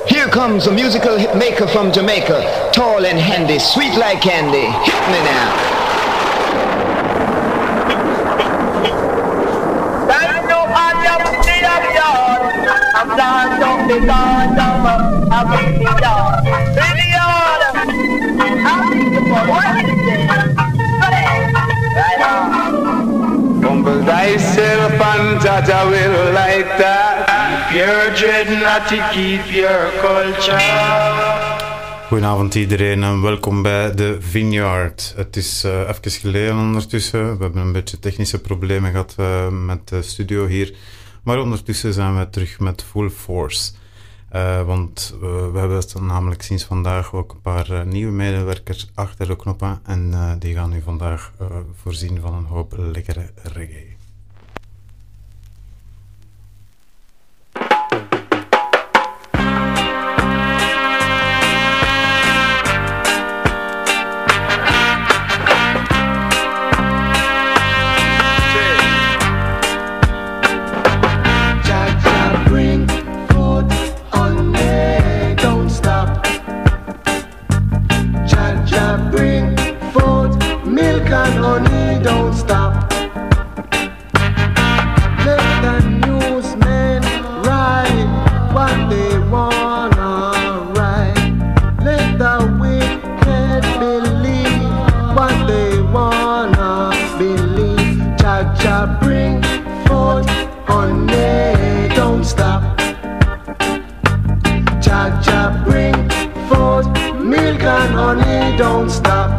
Here comes a musical hit maker from Jamaica, tall and handy, sweet like candy. Hit me now. I'm down on the dawn, I'm in the dawn. Really hard. I'm thinking for what is it? Right on. Humble thyself and Jaja will like that. Keep your dread, not to keep your culture. Goedenavond iedereen en welkom bij de Vineyard. Het is even geleden ondertussen. We hebben een beetje technische problemen gehad met de studio hier. Maar ondertussen zijn we terug met full force. Want we hebben namelijk sinds vandaag ook een paar nieuwe medewerkers achter de knoppen. En die gaan u vandaag voorzien van een hoop lekkere reggae. Don't stop.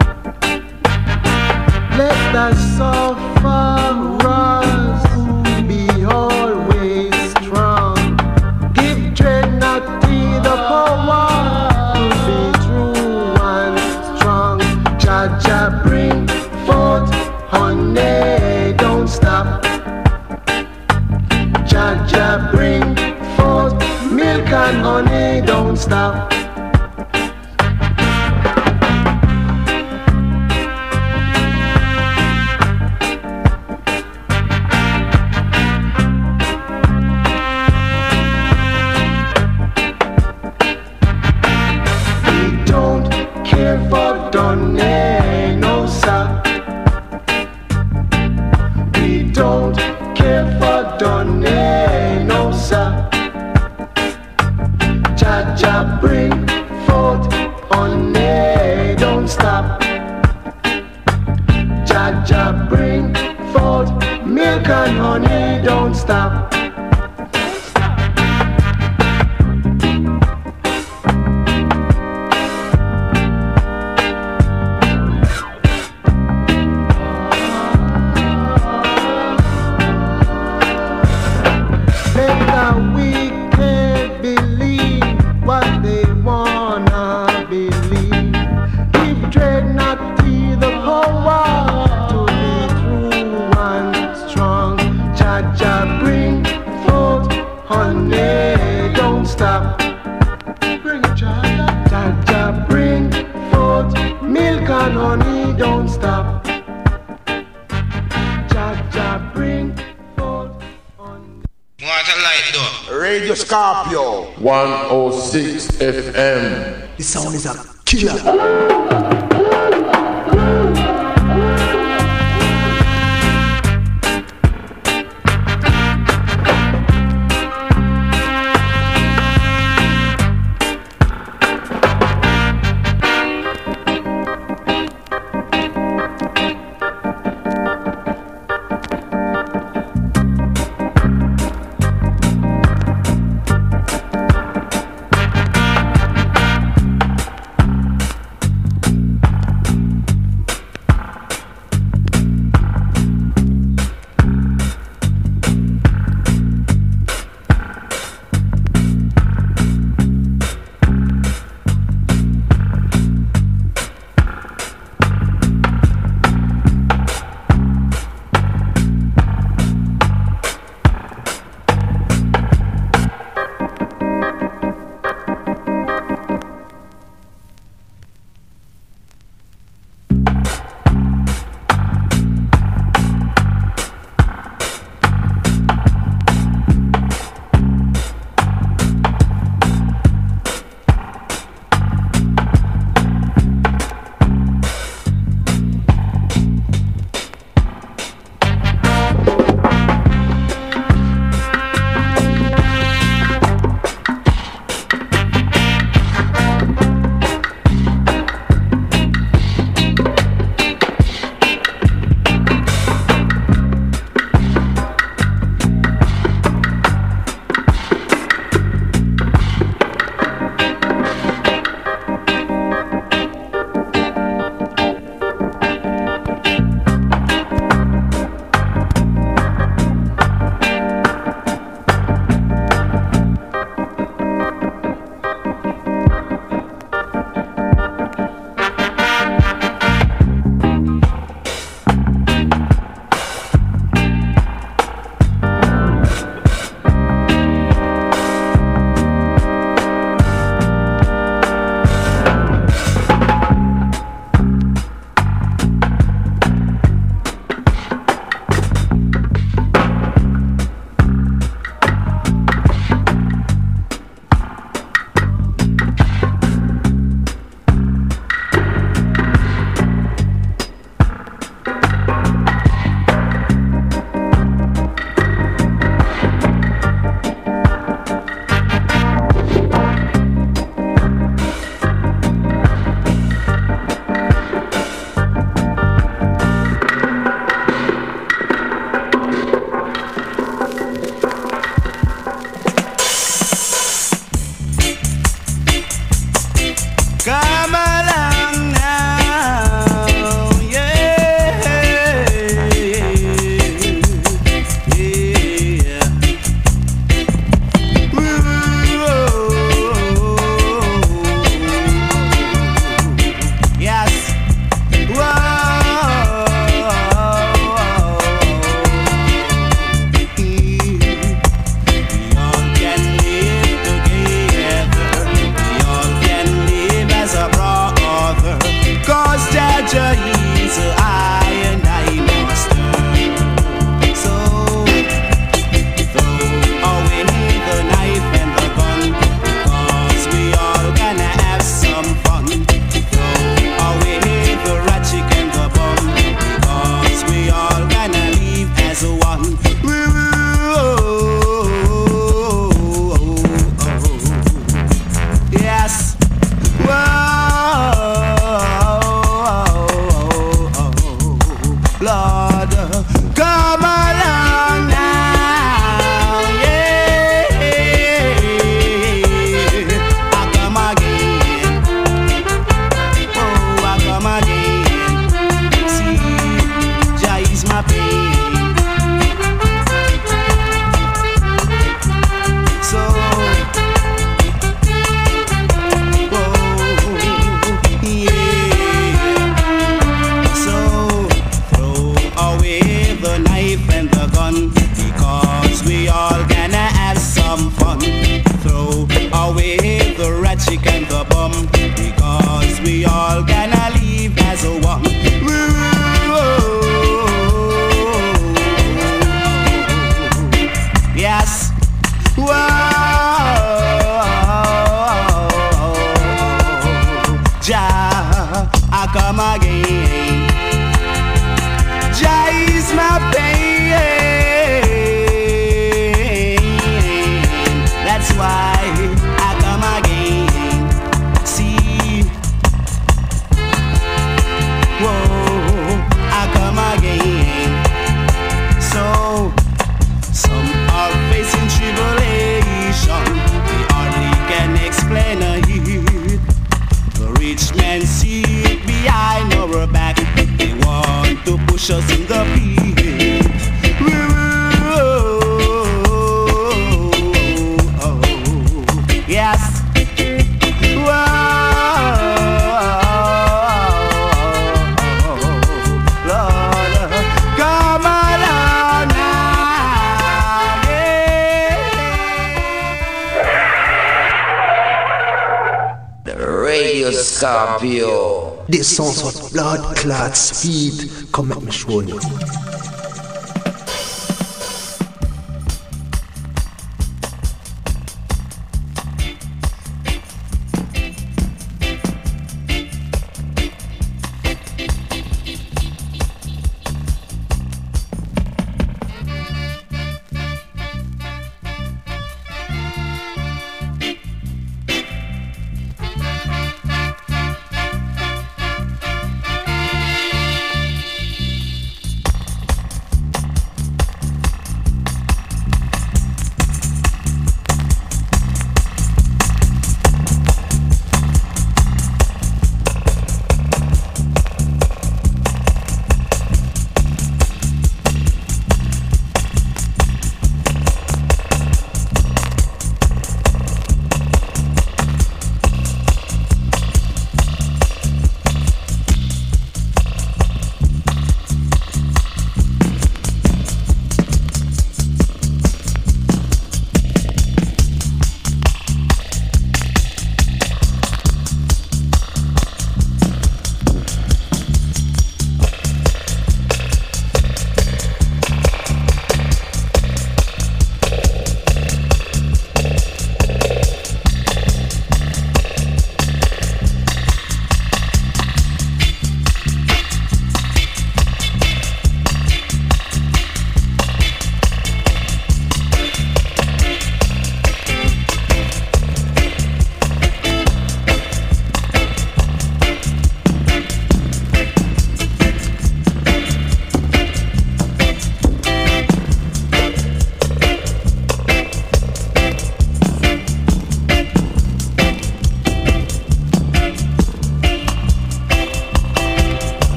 Let the sufferers be always strong. Give Trinity the power to be true and strong. Jah Jah bring forth honey, don't stop. Jah Jah bring forth milk and honey, don't stop. Radio Scorpio 106 FM. The sound is a killer. Yes. Lord, come along now, The Radio Scorpio. This sounds of blood clot speed. Come let me show you.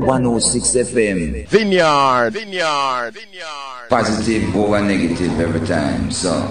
106 FM. Vineyard. Positive over negative every time, so.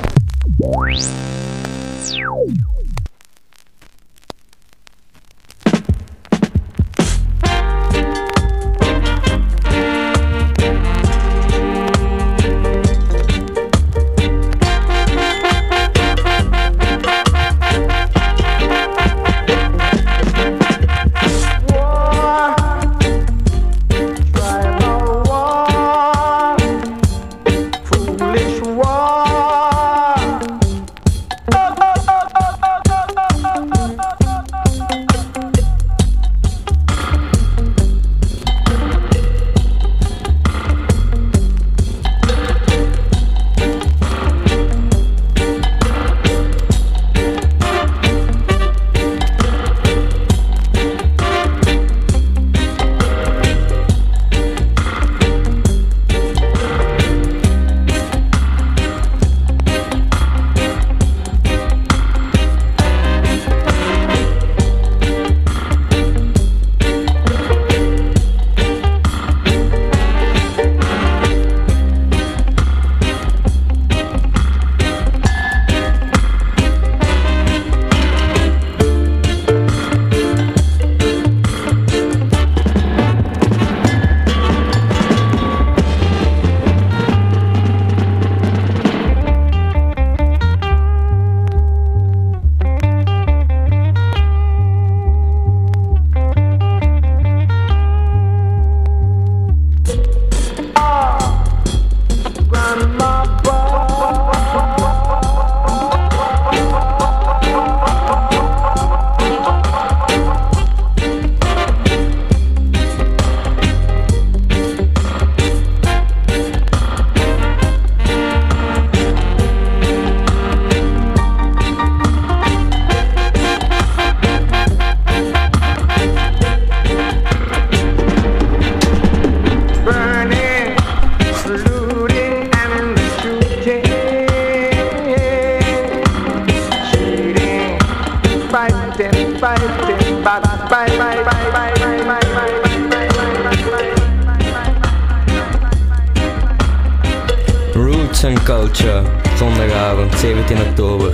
Roots and Culture, zondagavond 17 oktober.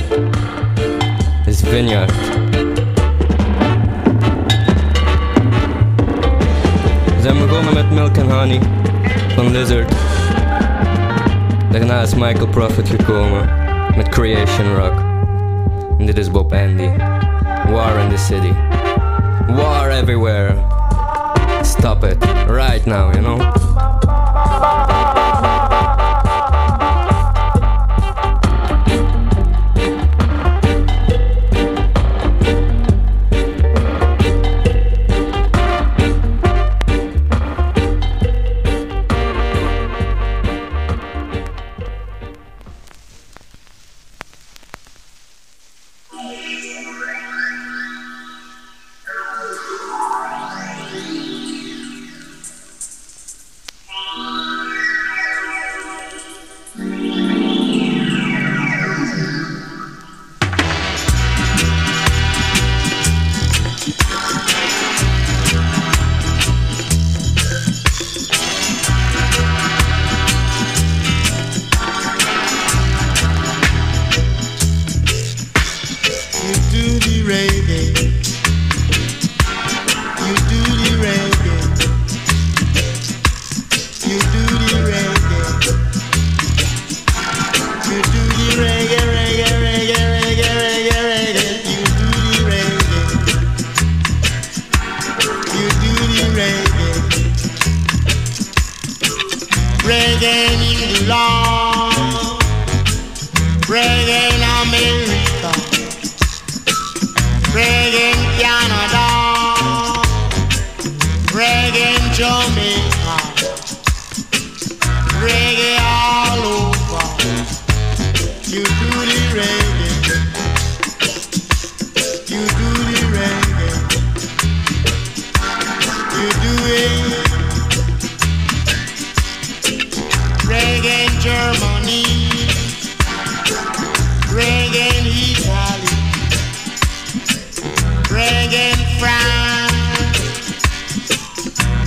Is Vineyard. We zijn begonnen met Milk and Honey van Lizard. Daarna is Michael Prophet gekomen met Creation Rock. En dit is Bob Andy. War in the city. War everywhere. Stop it. Right now, you know?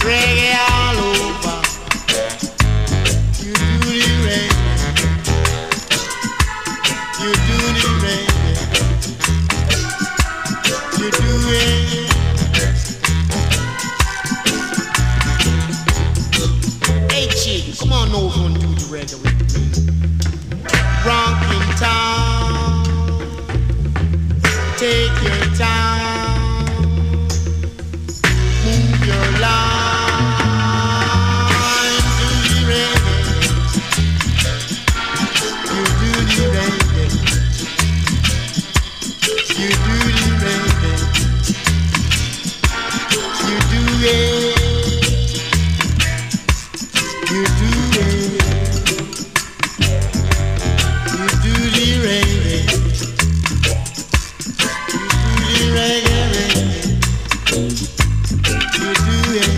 reggae all over. You do the reggae. You do the reggae. You do it. Hey chick, come on over and do the reggae with me. Ronkin Town, take your time, move your line, do the reggae. You do the reggae. You do the reggae. You do it. You do it. You do the reggae. You do the reggae. You do it.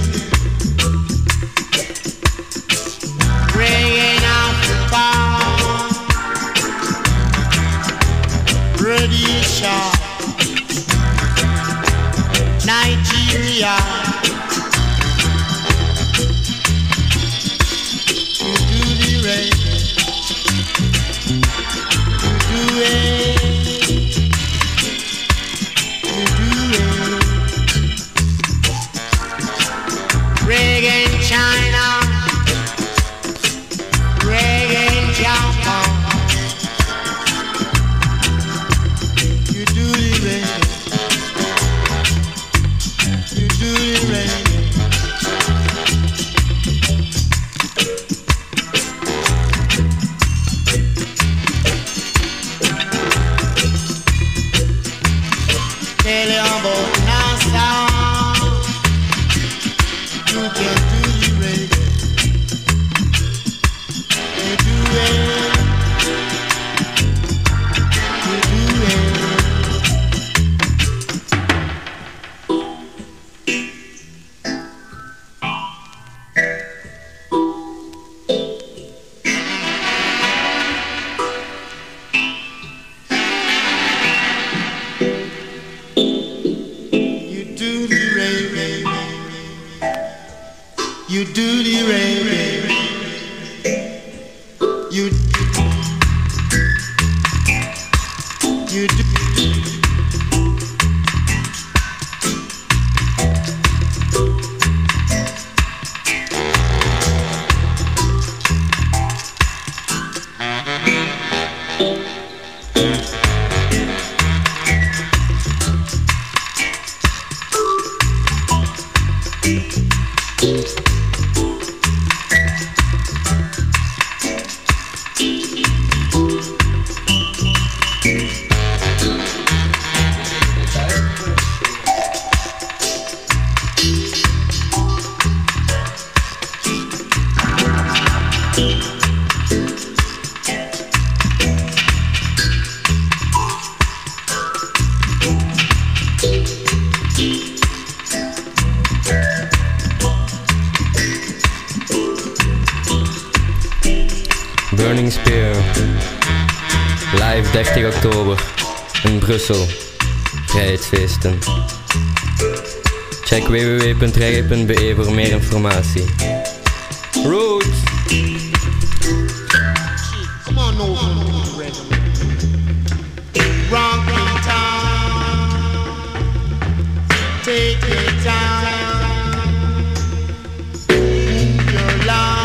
Reggae now for power. Rhodesia, Nigeria. You do the reggae. You do it. You do it. Reggae in China. Reggae in Japan. You do the reggae. You do the reggae. Tell you about Nassau. You can do the reggae. You do it. You do it. You do the reggae. You do the reggae. You do. Burning Spear, live 30 oktober in Brussel, vrijheidsfeesten. Check www.reggae.be voor meer informatie. Roots! Come on over and do the reggae. Ronkin Town, take your time, move your line.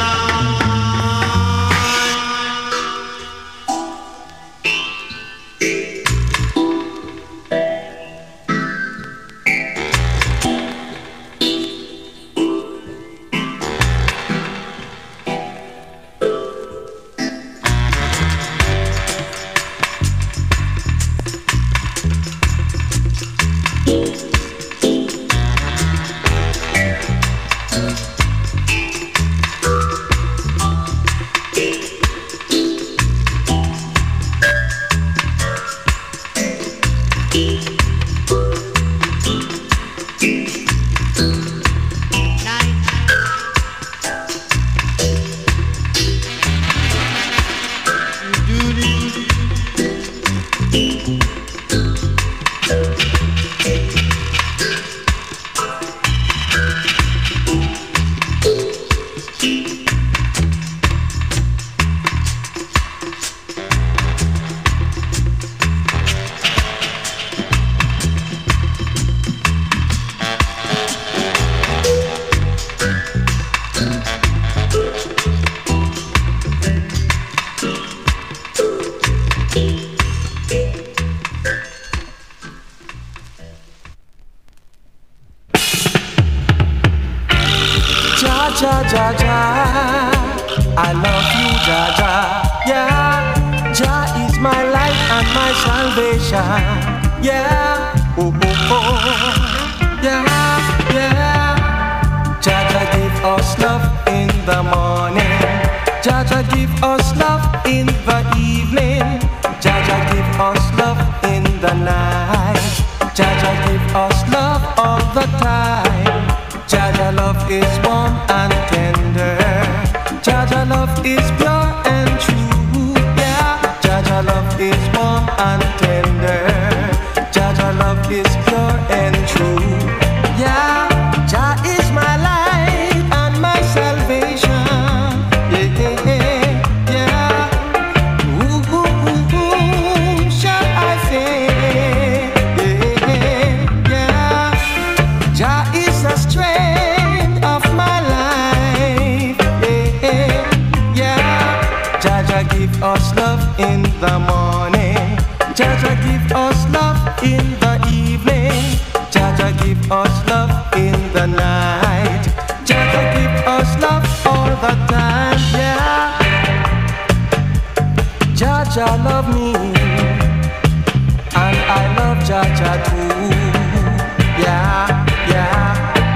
Jah, Jah, Jah, I love you, Jah, Jah. Yeah, Jah is my life and my salvation. Yeah, oh, oh, oh. Yeah, yeah. Jah, Jah give us love in the morning. Jah, Jah give us love in the evening. Jah, Jah give us love in the night. Jah, Jah give us love all the time. Jah, Jah love is warm and tender. Jah, Jah love is pure and true. Yeah, Jah, Jah love is warm and tender. Jah, Jah love is pure and true. Yeah, Jah is my life and my salvation. Yeah, yeah, yeah. Ooh, ooh, ooh, ooh, shall I say? Yeah, yeah. Jah is the strength of my life. Yeah, yeah. Jah, Jah give us love in the morning. Jah, Jah give us love in the evening. Jah, Jah give us love in the night. Jah, Jah give us love all the time. Yeah, Jah, Jah love me, and I love Jah, Jah too. Yeah, yeah.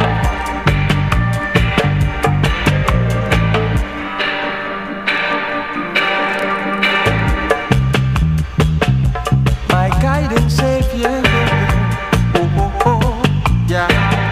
My guiding Savior, oh, oh, oh, yeah.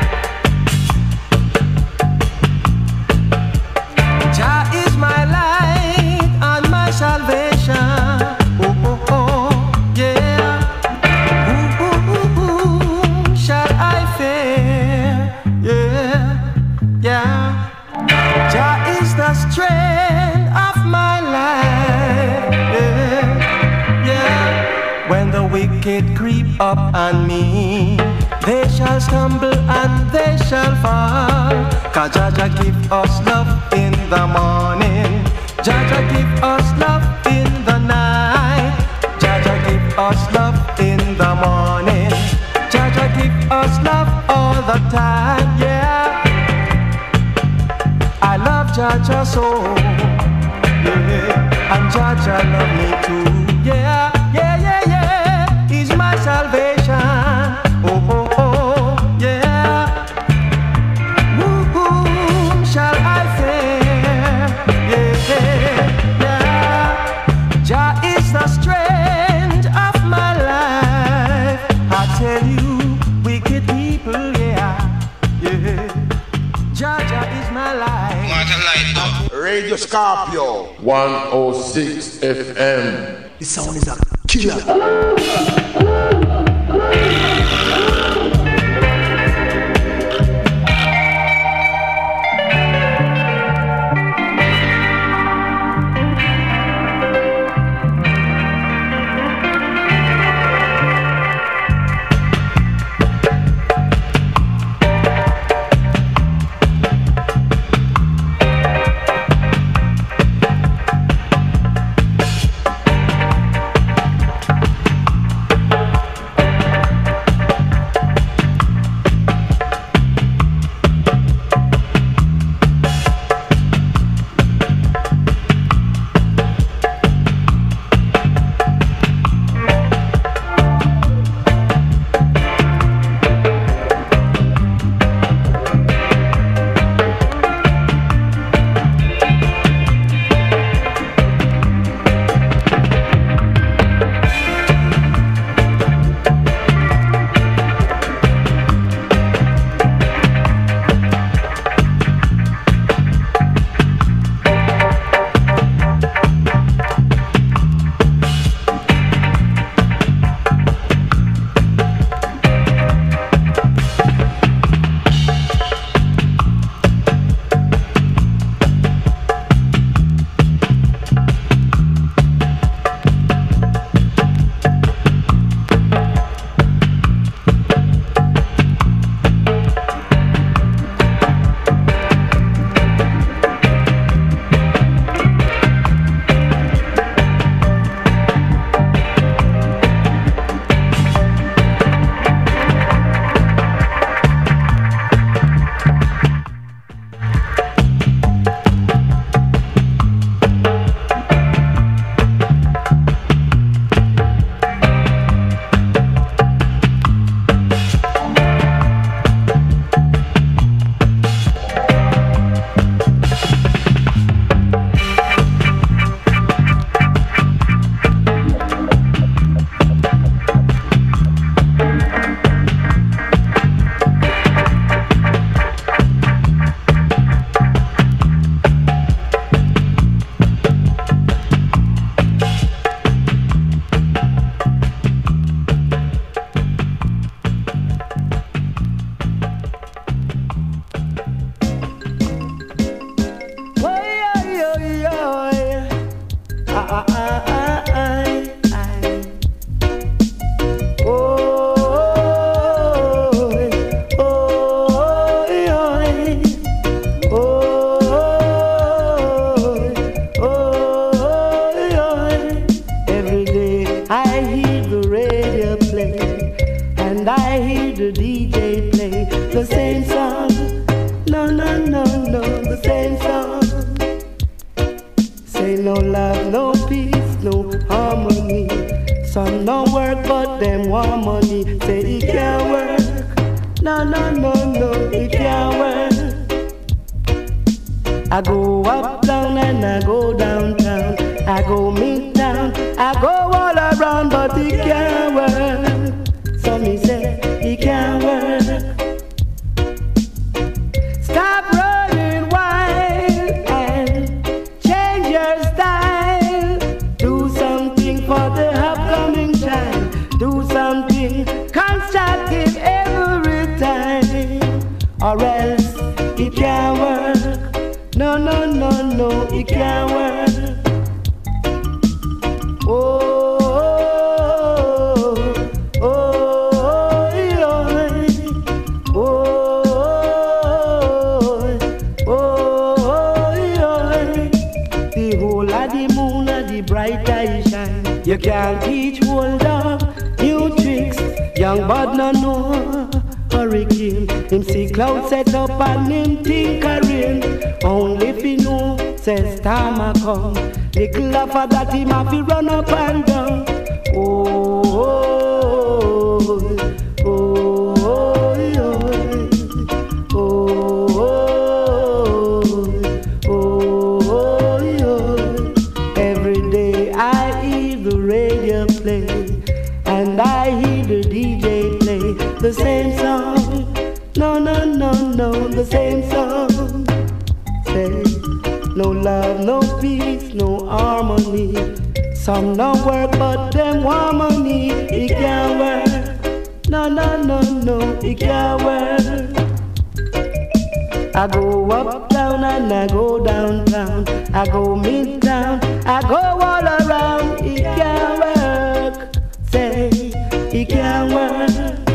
Jah is my light and my salvation, oh, oh, oh, yeah. Ooh, ooh, ooh, ooh, shall I fear? Yeah, yeah. Jah is the strength of my life, yeah, yeah. When the wicked creep up on me, they shall stumble and they shall fall. 'Cause Jah, Jah give us love in the morning. Jah, Jah give us love in the night. Jah, Jah give us love in the morning. Jah, Jah give us love all the time. Yeah, I love Jah, Jah so. Yeah, and Jah, Jah love me too. Yeah, yeah, yeah, yeah. He's my salvation. Oh, oh, oh, yeah. Whom shall I fear? Yeah, yeah. Jah is the strength of my life. I tell you, wicked people, yeah, yeah. Jah, Jah is my life. What a light up. Radio Scorpio 106 FM. The sound is a killer. the same song. No, no, no, no, the same song. Say no love, no peace, no harmony. Some no work but them want money. Say it can't work. No, no, no, no, it can't work. I go up, down and I go downtown. I go midtown, I go all around, but it can't work. So me say it can't work. Stop running wild and change your style. Do something for the upcoming child. Do something constructive every time, or else it can't work. No, no, no, no, it can't work. Oh, oh, oh, oh, oh, the whole of the moon and the bright eye shine. You can't teach old dog new tricks. Young bud no know hurricane. Him see cloud set up and him think a rain. Only if he know says time a come. Little after that him have to run up and down. Oh, oh, oh, oh, oh, oh, oh. Every day I hear the radio play, and I hear the DJ play the same song. No, no, no, no, the same song. Say no love, no peace, no harmony. Some no work but them want money. It can't work. No, no, no, no, it can't work. I go up, down and I go downtown. I go midtown, I go all around. It can't work. Say it can't work.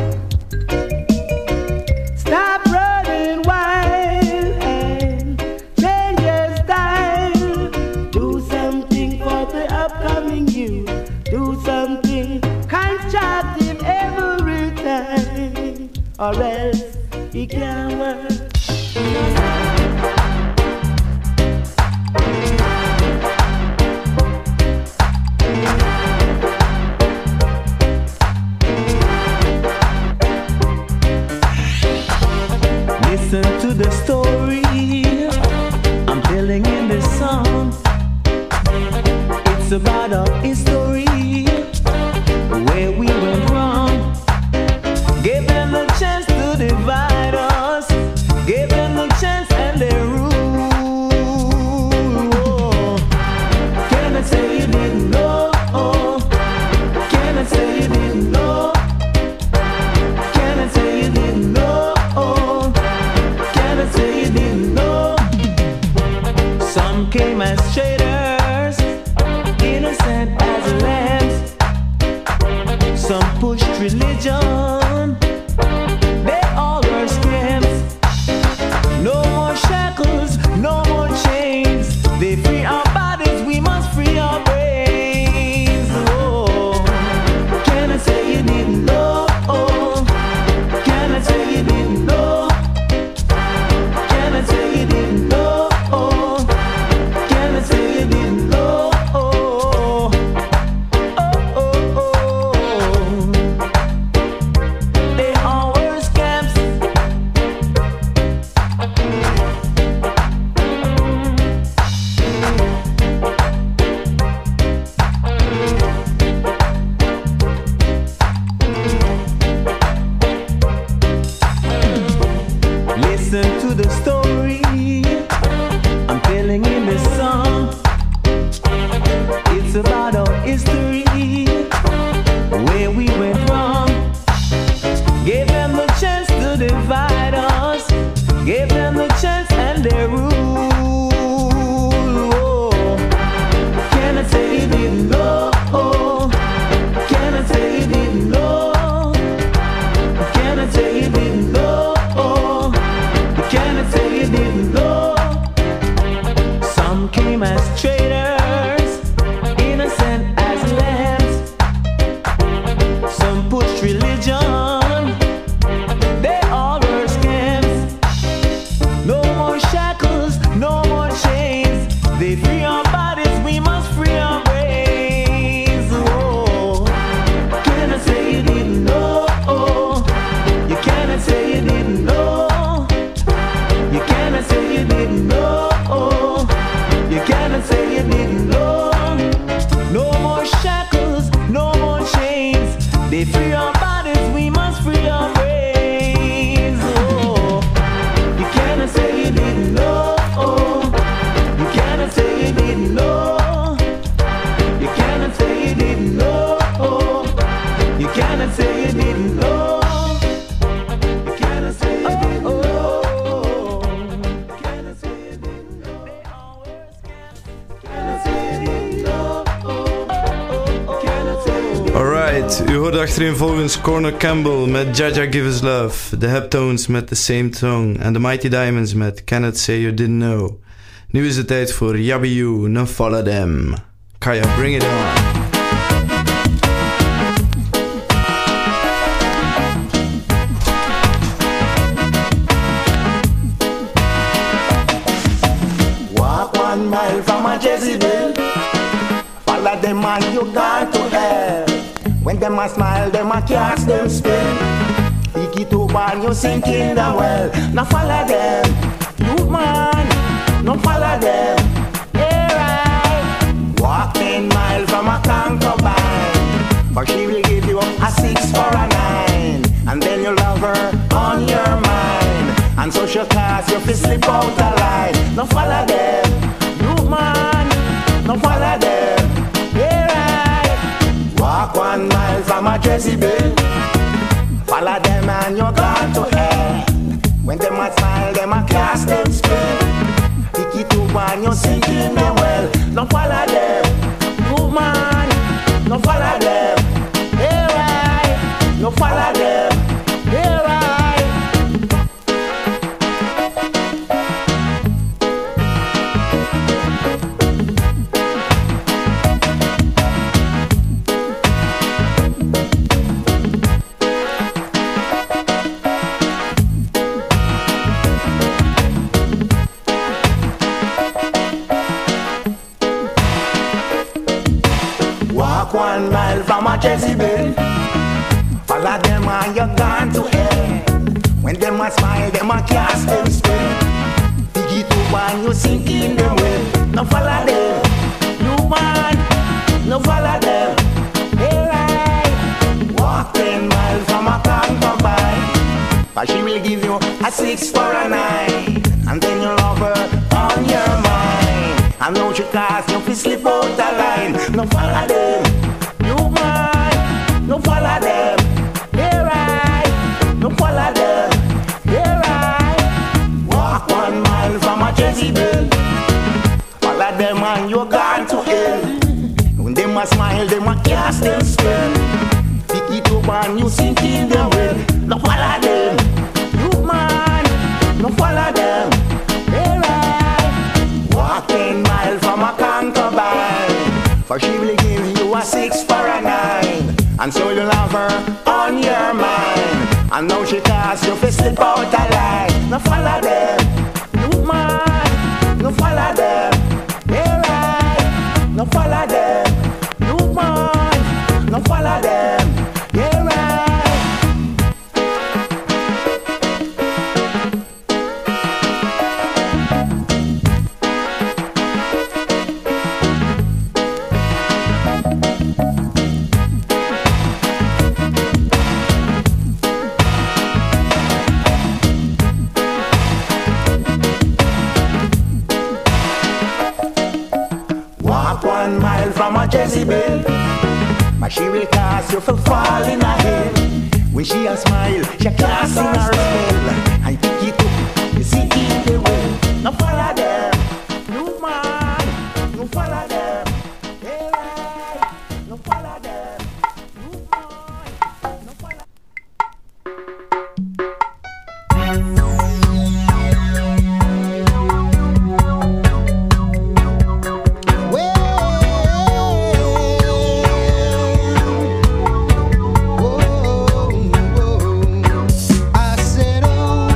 Stop running wild and change your style. Do something for the upcoming youth. Do something constructive every time, or else it can't work. Listen to the story I'm telling in this song. It's about our history, where we went wrong. Gave them a chance to divide us. Gave them a chance and they rule. Can I say you didn't know? Can I say you didn't know? Can I say you didn't know? Can I say you didn't know? Some came as traitors, innocent as lambs. Some pushed religion, they all were scams. No more shackles, no more chains. They free our bodies, we must free our brains. Oh, can I say you didn't know? Can I say you didn't know? Can I say you didn't know? Can I say you didn't know? They all were scams. Listen to the story I'm telling in this song. It's about our history, where we went wrong. Gave them the chance to divide us. Gave them the chance and they rule. Can I say you didn't know? Can I say you didn't know? Can I say you didn't know? Can I say you didn't Achtereenvolgens Corner Campbell met Jaja Give Us Love, de Heptones met The Same Tongue en de Mighty Diamonds met Cannot Say You Didn't Know. Nu is het tijd voor Yabby You, No Follow Them. Kaya, bring it on. Mile from a Jezebel, follow them and you gone to hell. When them a smile, them a cast them spell. Pick it up and you sink in the well. Now follow them, you man, no follow them. Yeah right. Walk 10 miles from a concubine, but she will give you a 6 for a 9, and then you love her on your mind, and so she'll cast you if you slip out the line. Now follow them. Man, no follow them, yeah right. Walk 1 mile from a Jezebel, follow them and you're gone to hell. When them a smile, them a cast them spell. Pick it up and you sink in the well. No follow them, you man, no follow them, yeah right. No follow them, yeah right. Walk 1 mile from a Jezebel, follow them and you're gone to hell. When them a smile, them a cast them spell. Pick it up and you sink in them well. No follow them, you man, no follow them, yeah right. Walk 10 miles from a concubine, but she will give you a 6 for a 9, and then you love her on your mind. I know she cast you if you slip out the line. No follow them, you man, no follow them, yeah right. No follow them, yeah right. Walk 1 mile from a Jezebel, follow them and you're gone to hell. When them a smile, them a cast them spell. Pick it up and you sink in the well. No follow them, you man, no follow them, yeah right. Walk 10 miles from a concubine, for she will give you a 6 for a 9, and so you love her on your mind. And now she cast you to slip out a line. No follow them, you man, no follow them, yeah right. No follow them, you man, no follow them, yeah right. Walk 1 mile from a Jezebel, but she will cast you for fall in her head. When she a smile, she casting her spell. I pick it up, you see in the well. No follow them, you man, no follow them, yeah right. No follow them, you man, no follow. I said, oh.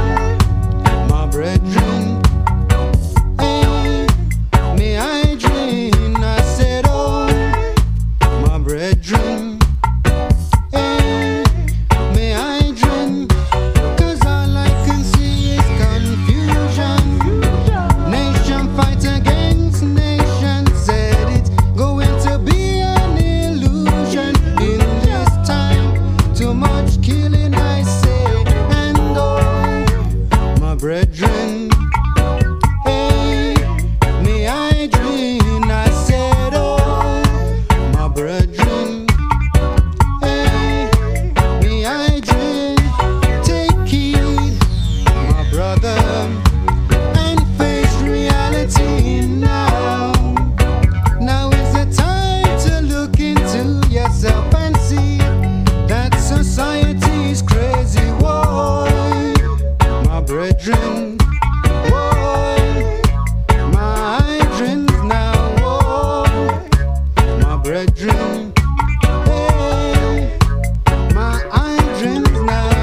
brethren. Boy, my dreams now. Boy, my brethren. Hey, my dreams now.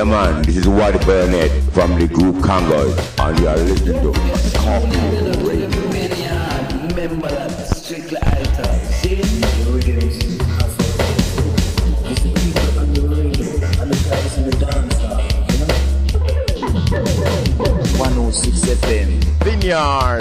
Yeah man, this is Waddy Burnett from the group Congoid, and you are listening to Scorpio Radio. Remember that strictly alter. See? Here we go. It's the people on the radio and the guys in the dance hall, 106 FM. Vineyard.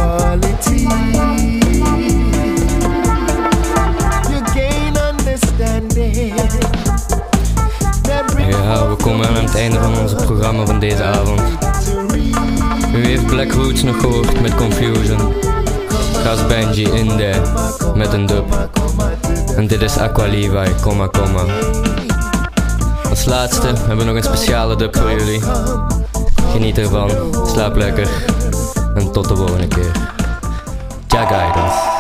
understand. Ras Benji in there met een dub. En dit is Aqua Levi, komma komma. Als laatste hebben we nog een speciale dub voor jullie. Geniet ervan, slaap lekker en tot de volgende keer. Ja, guidance.